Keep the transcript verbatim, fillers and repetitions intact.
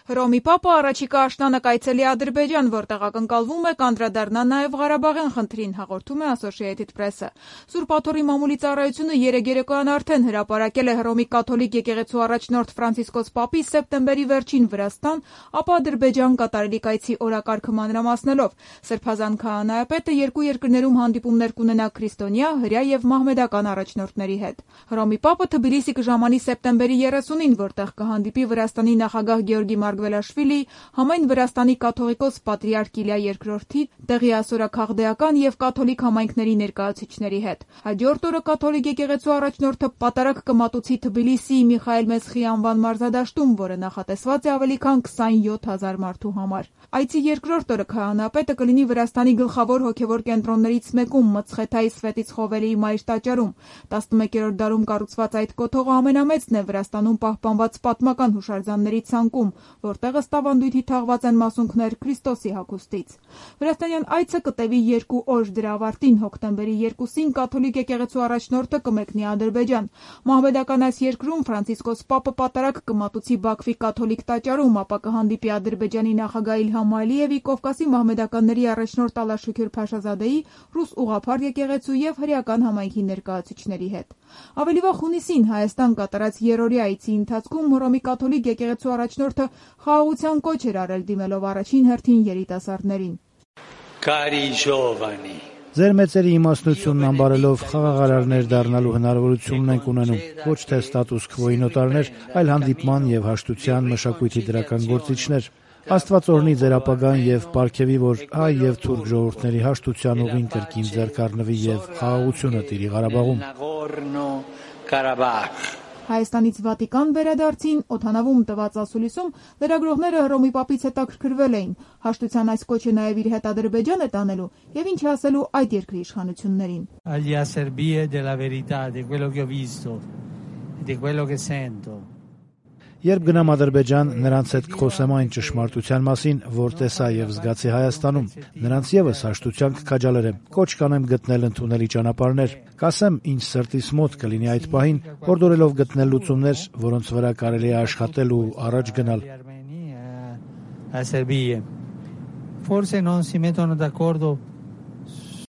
Հռոմի Պապը առաջիկա աշնանը կայցելի Ադրբեջան, որտեղ ակնկալվում է կանդրադառնա նաև Ղարաբաղյան խնդրին, հաղորդում է Associated Press-ը։ Սուրբ Աթոռի մամուլի ծառայությունը երեկ երեկոյան արդեն հրապարակել է Հռոմի կաթոլիկ եկեղեցու առաջնորդ Ֆրանցիսկոս Պապի սեպտեմբերի վերջին Վրաստան, ապա Ադրբեջան կատարելիք այցի օրակարգը մանրամասնելով։ Սրբազան քահանայապետը երկու երկրներում հանդիպումներ կունենա քրիստոնյա, հրեա եւ մահմեդական առաջնորդների հետ։ Հռոմի Պապը Թբիլիսի կժամանի սեպտեմբերի երեսունին, որտեղ կհանդիպի Վրաստանի նախագահ Գեորգի Մարգվելաշվիլի, համայն Վրաստանի կաթողիկոս պատրիարք Իլիա երկրորդի, տեղի ասորաքաղդեական եւ կաթոլիկ համայնքների ներկայացուցիչների հետ։ Հաջորդ օրը կաթոլիկ եկեղեցու առաջնորդը պատարագ կմատուցի Թբիլիսիի Միխայել Մեսխի անվան մարզադաշտում, որը նախատեսված է ավելի քան քսանյոթ հազար մարդու համար։ Այցի երկրորդ օրը քահանապետը կլինի Վրաստանի գլխավոր հոգևոր կենտրոններից մեկում Մցխեթայի Սվետից Խովելիի մայր տաճարում։ տասնմեկերորդ դարում կառուցված այդ կոթողը ամենամեծն է Վրաստանում պահպանված պատմական հուշարձանների ցանկում, որտեղ ըստ ավանդույթի թաղված են մասունքներ Քրիստոսի հագուստից։ Վրաստանյան այցը կտևի երկու օր, դրա ավարտին հոկտեմբերի երկուսին կաթոլիկ եկեղեցու առաջնորդը կմեկնի Ադրբեջան։ Մահմեդական այս երկրում Ֆրանցիսկոս Պապը պատարագ կմատուցի Բաքվի կաթոլիկ տաճարում, ապա կհանդիպի Ադրբեջանի նախագահ Իլհամ Ալիևի, Կովկասի մահմեդականների առաջնորդ Ալաշուքյուր Փաշազադեի, ռուս ուղղափառ եկեղեցու եւ հրեական համայնքի ներկայացուցիչների հետ։ Ավելի վաղ հունիսին Հայաստան կատարած երրորդյա այցի ընթացքում Հռոմի կաթոլիկ եկեղեցու առաջնորդը խաղաղության կոչ էր արել, դիմելով առաջին հերթին երիտասարդներին։ Կարի ժովանի Ձեր մեծերի իմաստնությունն ամբարելով խաղաղարարներ դառնալու հնարավորությունն ենք ունենում, ոչ թե ստատուս քվոյի նոտարներ, այլ հանդիպման եւ հաշտության մշակույթի դրական գործիչներ։ Աստված օրհնի ձեր ապագան եւ պարգևի, որ հայ եւ թուրք ժողովուրդների հաշտության ուղին կրկին ձեռք առնվի եւ խաղաղությունը տիրի Ղարաբաղում։ Հայաստանից Վատիկան վերադարձին օդանավում տված ասուլիսում լրագրողները Հռոմի Պապից հետաքրքրվել էին։ Հաշտության այս կոչը նաև իր հետ Ադրբեջան է տանելու եւ ինչ է ասելու այդ երկրի իշխանություններին։ Agli Serbie della verità, di quello che ho visto, di quello che sento. Երբ գնամ Ադրբեջան, նրանց հետ կխոսեմ այն ճշմարտության մասին, որ տեսա եւ զգացի Հայաստանում։ Նրանց եւս հաշտության կքաջալերեմ, կոչ կանեմ գտնել ընդունելի ճանապարհներ։ Կասեմ, ինչ սրտիս մոտ կլինի այդ պահին, հորդորելով գտնել լուծումներ, որոնց վրա կարելի է աշխատել ու առաջ գնալ։ Forse non si mettono d'accordo